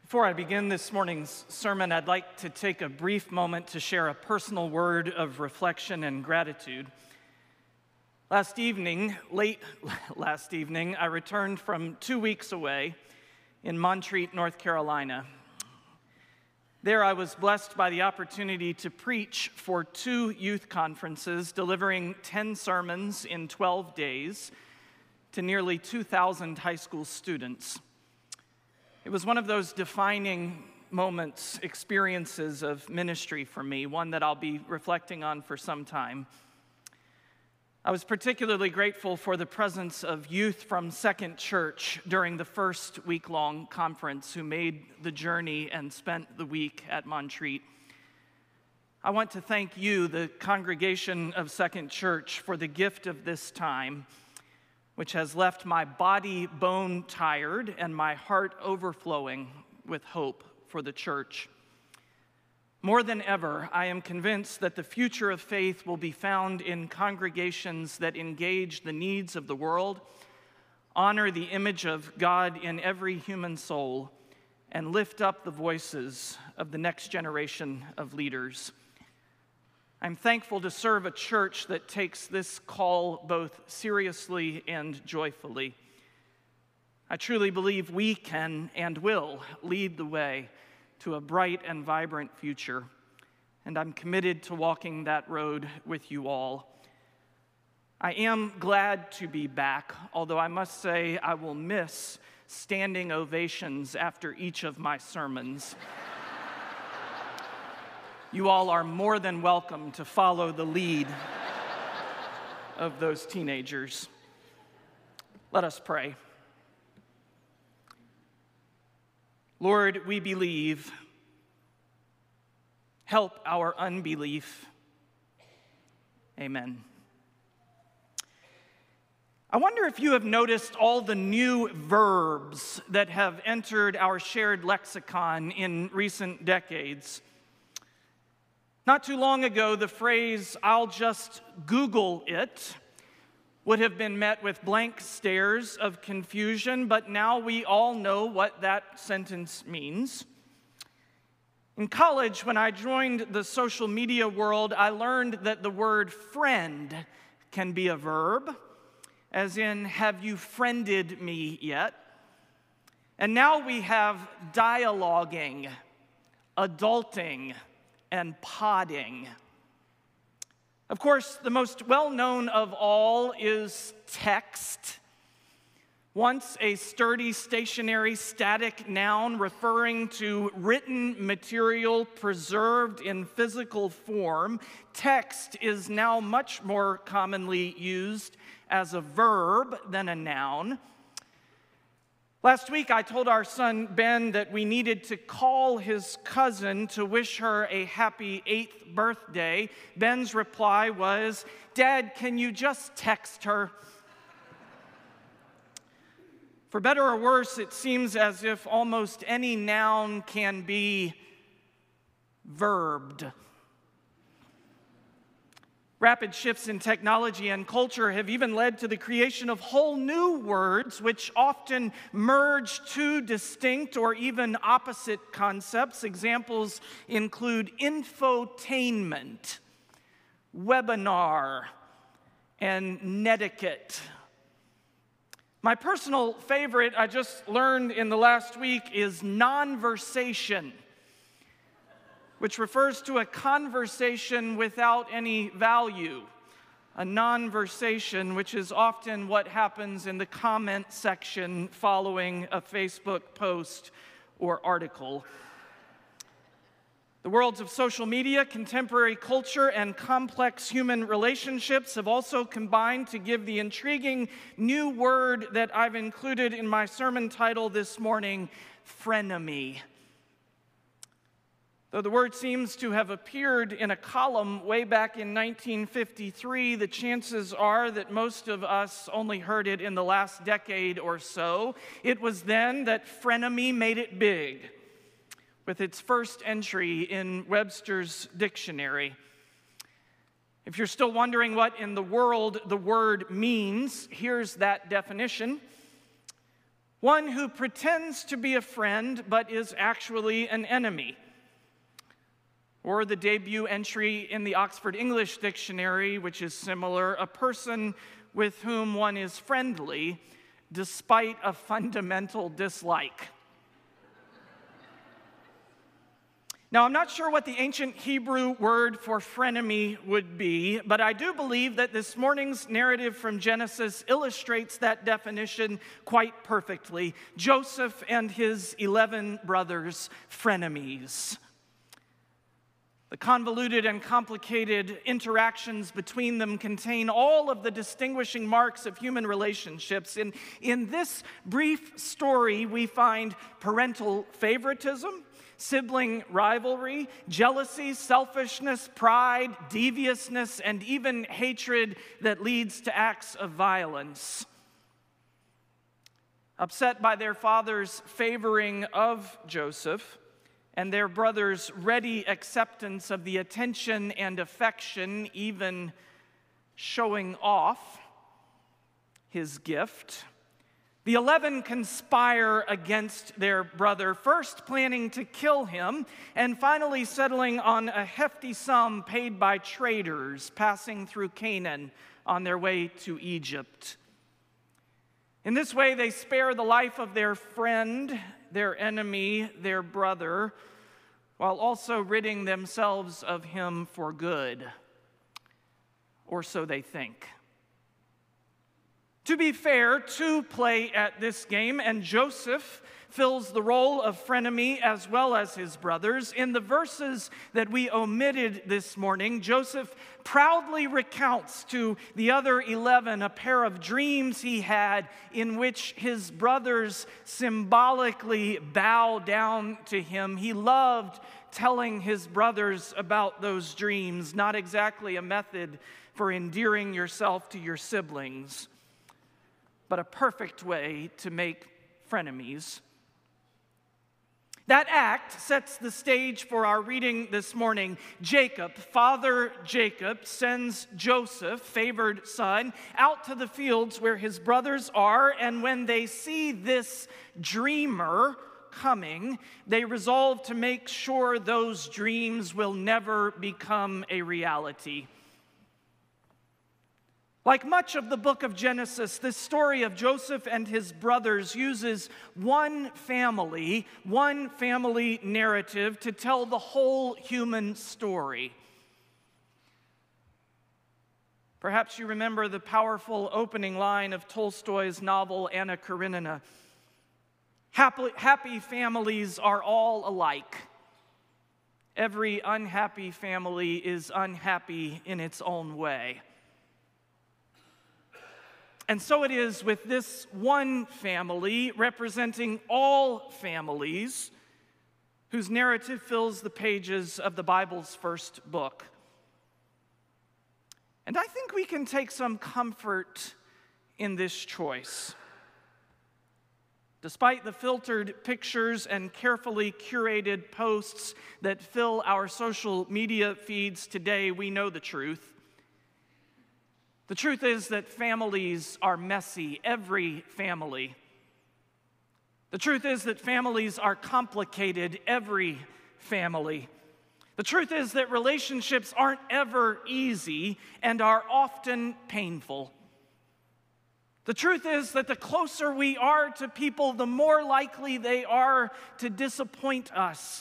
Before I begin this morning's sermon, I'd like to take a brief moment to share a personal word of reflection and gratitude. Late last evening, I returned from 2 weeks away in Montreat, North Carolina. There I was blessed by the opportunity to preach for 2 youth conferences, delivering 10 sermons in 12 days to nearly 2,000 high school students. It was one of those defining moments, experiences of ministry for me, one that I'll be reflecting on for some time. I was particularly grateful for the presence of youth from Second Church during the first week-long conference who made the journey and spent the week at Montreat. I want to thank you, the congregation of Second Church, for the gift of this time, which has left my body bone-tired and my heart overflowing with hope for the church. More than ever, I am convinced that the future of faith will be found in congregations that engage the needs of the world, honor the image of God in every human soul, and lift up the voices of the next generation of leaders. I'm thankful to serve a church that takes this call both seriously and joyfully. I truly believe we can and will lead the way to a bright and vibrant future, and I'm committed to walking that road with you all. I am glad to be back, although I must say I will miss standing ovations after each of my sermons. You all are more than welcome to follow the lead of those teenagers. Let us pray. Lord, we believe. Help our unbelief. Amen. I wonder if you have noticed all the new verbs that have entered our shared lexicon in recent decades. Not too long ago, the phrase, "I'll just Google it," would have been met with blank stares of confusion, but now we all know what that sentence means. In college, when I joined the social media world, I learned that the word friend can be a verb, as in, have you friended me yet? And now we have dialoguing, adulting, and podding. Of course, the most well-known of all is text. Once a sturdy, stationary, static noun referring to written material preserved in physical form, text is now much more commonly used as a verb than a noun. Last week, I told our son, Ben, that we needed to call his cousin to wish her a happy 8th birthday. Ben's reply was, "Dad, can you just text her?" For better or worse, it seems as if almost any noun can be verbed. Rapid shifts in technology and culture have even led to the creation of whole new words which often merge two distinct or even opposite concepts. Examples include infotainment, webinar, and netiquette. My personal favorite I just learned in the last week is nonversation, which refers to a conversation without any value. A nonversation, which is often what happens in the comment section following a Facebook post or article. The worlds of social media, contemporary culture, and complex human relationships have also combined to give the intriguing new word that I've included in my sermon title this morning, frenemy. Though the word seems to have appeared in a column way back in 1953, the chances are that most of us only heard it in the last decade or so. It was then that frenemy made it big, with its first entry in Webster's dictionary. If you're still wondering what in the world the word means, here's that definition. one who pretends to be a friend but is actually an enemy. Or the debut entry in the Oxford English Dictionary, which is similar, a person with whom one is friendly despite a fundamental dislike. Now, I'm not sure what the ancient Hebrew word for frenemy would be, but I do believe that this morning's narrative from Genesis illustrates that definition quite perfectly. Joseph and his 11 brothers, frenemies. The convoluted and complicated interactions between them contain all of the distinguishing marks of human relationships. In this brief story, we find parental favoritism, sibling rivalry, jealousy, selfishness, pride, deviousness, and even hatred that leads to acts of violence. Upset by their father's favoring of Joseph and their brother's ready acceptance of the attention and affection, even showing off his gift, the 11 conspire against their brother, first planning to kill him, and finally settling on a hefty sum paid by traders passing through Canaan on their way to Egypt. In this way, they spare the life of their friend, their enemy, their brother, while also ridding themselves of him for good. Or so they think. To be fair, two play at this game, and Joseph fills the role of frenemy as well as his brothers. In the verses that we omitted this morning, Joseph proudly recounts to the other 11 a pair of dreams he had in which his brothers symbolically bow down to him. He loved telling his brothers about those dreams, not exactly a method for endearing yourself to your siblings, but a perfect way to make frenemies. That act sets the stage for our reading this morning. Father Jacob, sends Joseph, favored son, out to the fields where his brothers are, and when they see this dreamer coming, they resolve to make sure those dreams will never become a reality. Like much of the book of Genesis, this story of Joseph and his brothers uses one family narrative to tell the whole human story. Perhaps you remember the powerful opening line of Tolstoy's novel Anna Karenina. Happy families are all alike. Every unhappy family is unhappy in its own way. And so it is with this one family representing all families whose narrative fills the pages of the Bible's first book. And I think we can take some comfort in this choice. Despite the filtered pictures and carefully curated posts that fill our social media feeds today, we know the truth. The truth is that families are messy, every family. The truth is that families are complicated, every family. The truth is that relationships aren't ever easy and are often painful. The truth is that the closer we are to people, the more likely they are to disappoint us.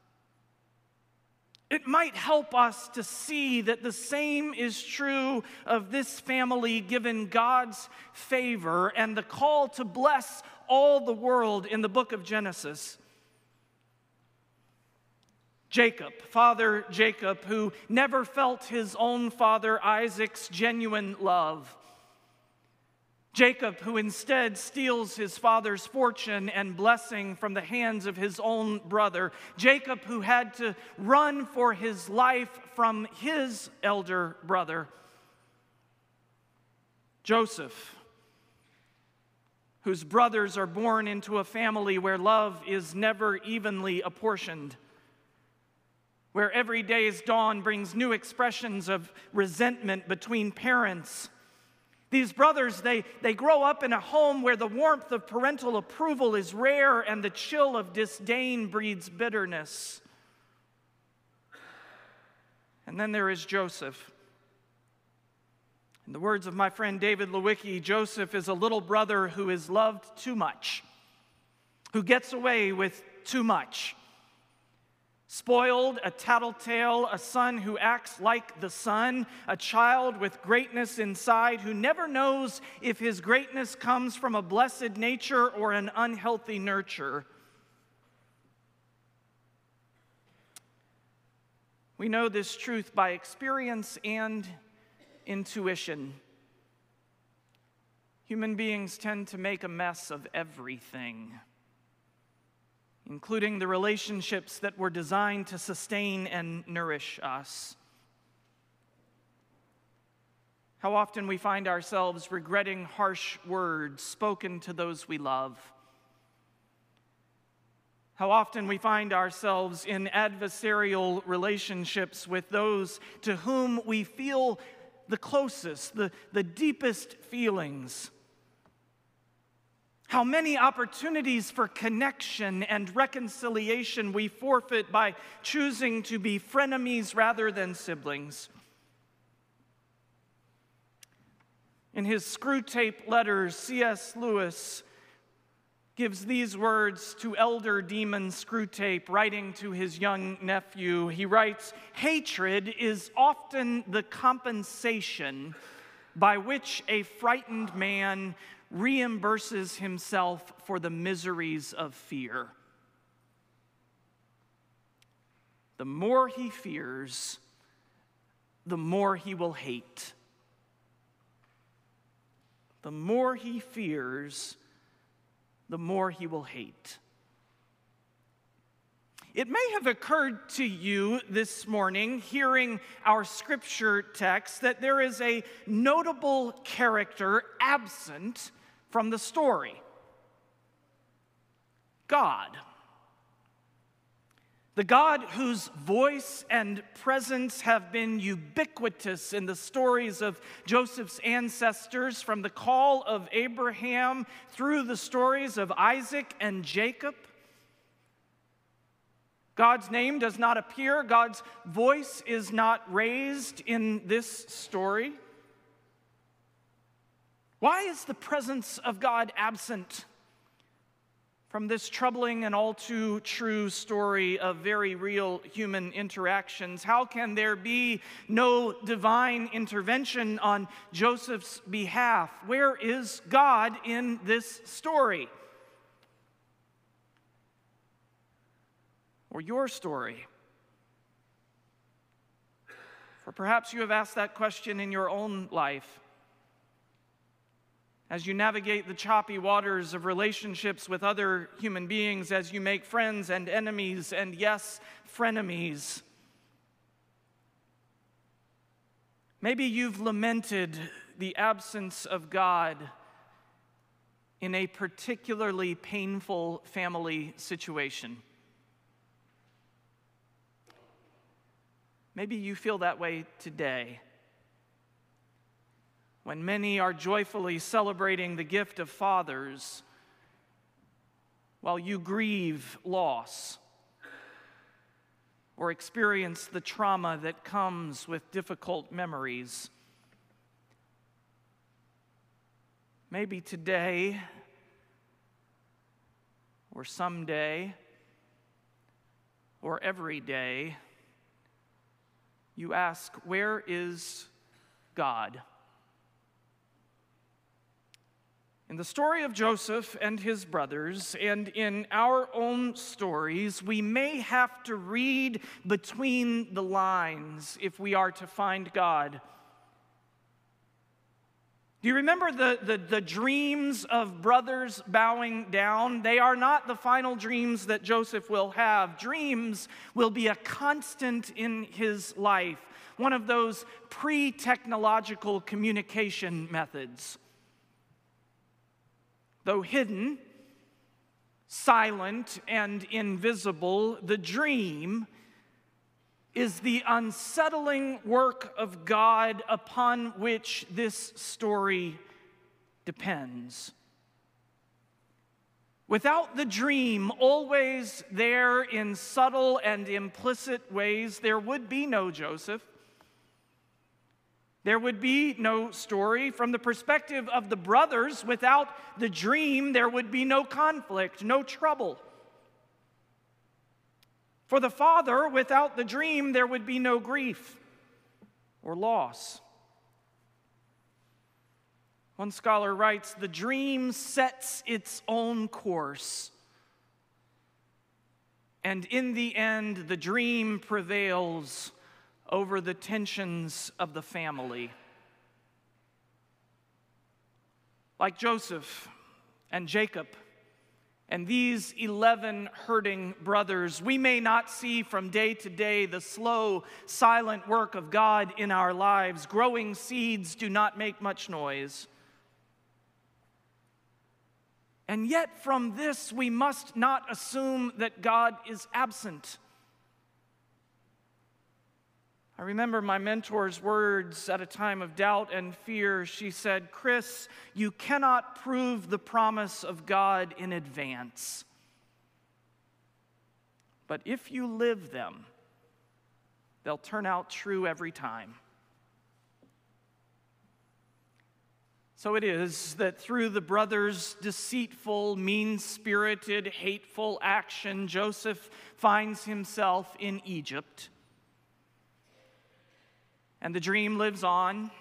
It might help us to see that the same is true of this family given God's favor and the call to bless all the world in the book of Genesis. Father Jacob, who never felt his own father Isaac's genuine love. Jacob, who instead steals his father's fortune and blessing from the hands of his own brother. Jacob, who had to run for his life from his elder brother. Joseph, whose brothers are born into a family where love is never evenly apportioned, where every day's dawn brings new expressions of resentment between parents, These brothers, they grow up in a home where the warmth of parental approval is rare and the chill of disdain breeds bitterness. And then there is Joseph. In the words of my friend David Lewicki, Joseph is a little brother who is loved too much, who gets away with too much. Spoiled, a tattletale, a son who acts like the sun, a child with greatness inside who never knows if his greatness comes from a blessed nature or an unhealthy nurture. We know this truth by experience and intuition. Human beings tend to make a mess of everything, including the relationships that were designed to sustain and nourish us. How often we find ourselves regretting harsh words spoken to those we love. How often we find ourselves in adversarial relationships with those to whom we feel the closest, the deepest feelings. How many opportunities for connection and reconciliation we forfeit by choosing to be frenemies rather than siblings. In his Screwtape Letters, C.S. Lewis gives these words to elder Demon Screwtape, writing to his young nephew. He writes, "Hatred is often the compensation by which a frightened man reimburses himself for the miseries of fear." The more he fears, the more he will hate. The more he fears, the more he will hate. It may have occurred to you this morning, hearing our scripture text, that there is a notable character absent from the story: God. The God whose voice and presence have been ubiquitous in the stories of Joseph's ancestors, from the call of Abraham through the stories of Isaac and Jacob. God's name does not appear, God's voice is not raised in this story. Why is the presence of God absent from this troubling and all too true story of very real human interactions? How can there be no divine intervention on Joseph's behalf? Where is God in this story? Or your story? For perhaps you have asked that question in your own life, as you navigate the choppy waters of relationships with other human beings, as you make friends and enemies, and yes, frenemies. Maybe you've lamented the absence of God in a particularly painful family situation. Maybe you feel that way today, when many are joyfully celebrating the gift of fathers, while you grieve loss or experience the trauma that comes with difficult memories. Maybe today, or someday, or every day, you ask, where is God? In the story of Joseph and his brothers, and in our own stories, we may have to read between the lines if we are to find God. Do you remember the dreams of brothers bowing down? They are not the final dreams that Joseph will have. Dreams will be a constant in his life, one of those pre-technological communication methods. Though hidden, silent, and invisible, the dream is the unsettling work of God upon which this story depends. Without the dream always there in subtle and implicit ways, there would be no Joseph. There would be no story. From the perspective of the brothers, without the dream, there would be no conflict, no trouble. For the father, without the dream, there would be no grief or loss. One scholar writes, "The dream sets its own course, and in the end, the dream prevails over the tensions of the family." Like Joseph and Jacob and these 11 hurting brothers, we may not see from day to day the slow, silent work of God in our lives. Growing seeds do not make much noise. And yet from this, we must not assume that God is absent. I remember my mentor's words at a time of doubt and fear. She said, "Chris, you cannot prove the promise of God in advance. But if you live them, they'll turn out true every time." So it is that through the brothers' deceitful, mean-spirited, hateful action, Joseph finds himself in Egypt. And the dream lives on,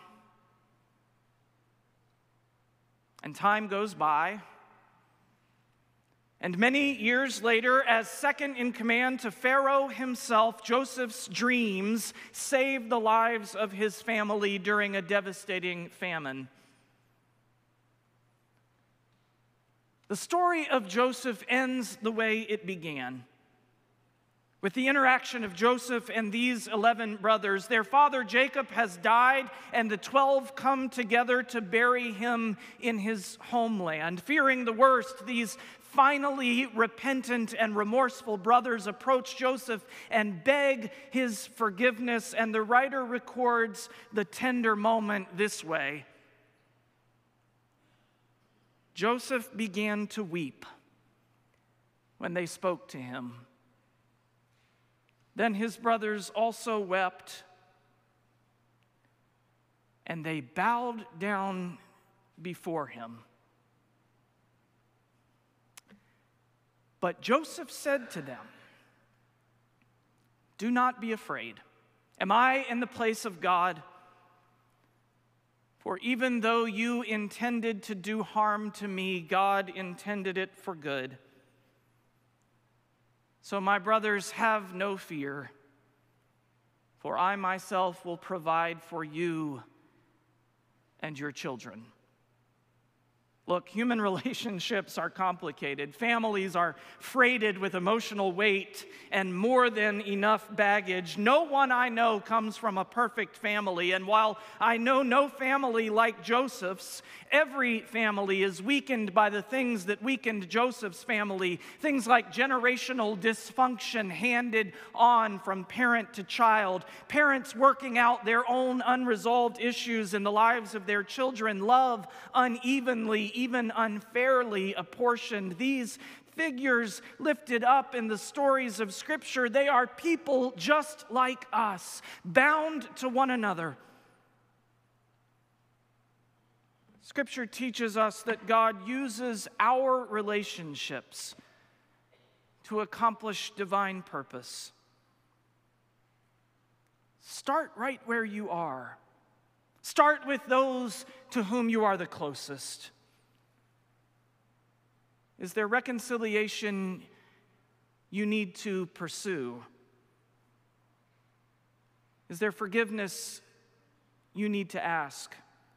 and time goes by. And many years later, as second in command to Pharaoh himself, Joseph's dreams saved the lives of his family during a devastating famine. The story of Joseph ends the way it began, with the interaction of Joseph and these 11 brothers. Their father Jacob has died, and the 12 come together to bury him in his homeland. Fearing the worst, these finally repentant and remorseful brothers approach Joseph and beg his forgiveness, and the writer records the tender moment this way: "Joseph began to weep when they spoke to him. Then his brothers also wept, and they bowed down before him. But Joseph said to them, 'Do not be afraid. Am I in the place of God? For even though you intended to do harm to me, God intended it for good. So my brothers, have no fear, for I myself will provide for you and your children.'" Look, human relationships are complicated. Families are freighted with emotional weight and more than enough baggage. No one I know comes from a perfect family, and while I know no family like Joseph's, every family is weakened by the things that weakened Joseph's family. Things like generational dysfunction handed on from parent to child, parents working out their own unresolved issues in the lives of their children, love unevenly, even unfairly apportioned. These figures lifted up in the stories of Scripture, they are people just like us, bound to one another. Scripture teaches us that God uses our relationships to accomplish divine purpose. Start right where you are. Start with those to whom you are the closest. Is there reconciliation you need to pursue? Is there forgiveness you need to ask?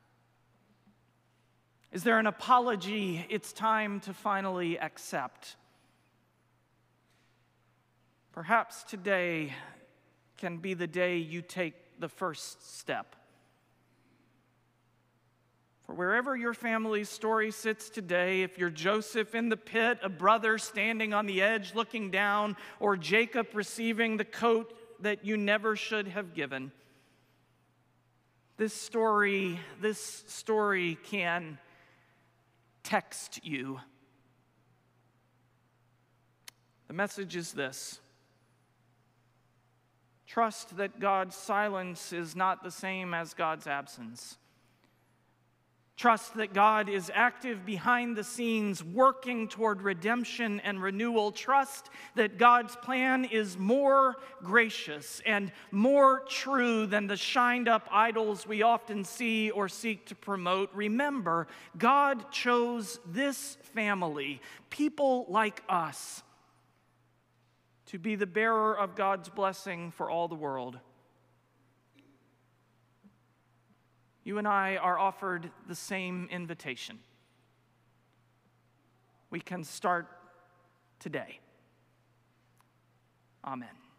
Is there an apology it's time to finally accept? Perhaps today can be the day you take the first step. For wherever your family's story sits today, if you're Joseph in the pit, a brother standing on the edge looking down, or Jacob receiving the coat that you never should have given. This story can text you. The message is this: trust that God's silence is not the same as God's absence. Trust that God is active behind the scenes, working toward redemption and renewal. Trust that God's plan is more gracious and more true than the shined-up idols we often see or seek to promote. Remember, God chose this family, people like us, to be the bearer of God's blessing for all the world. You and I are offered the same invitation. We can start today. Amen.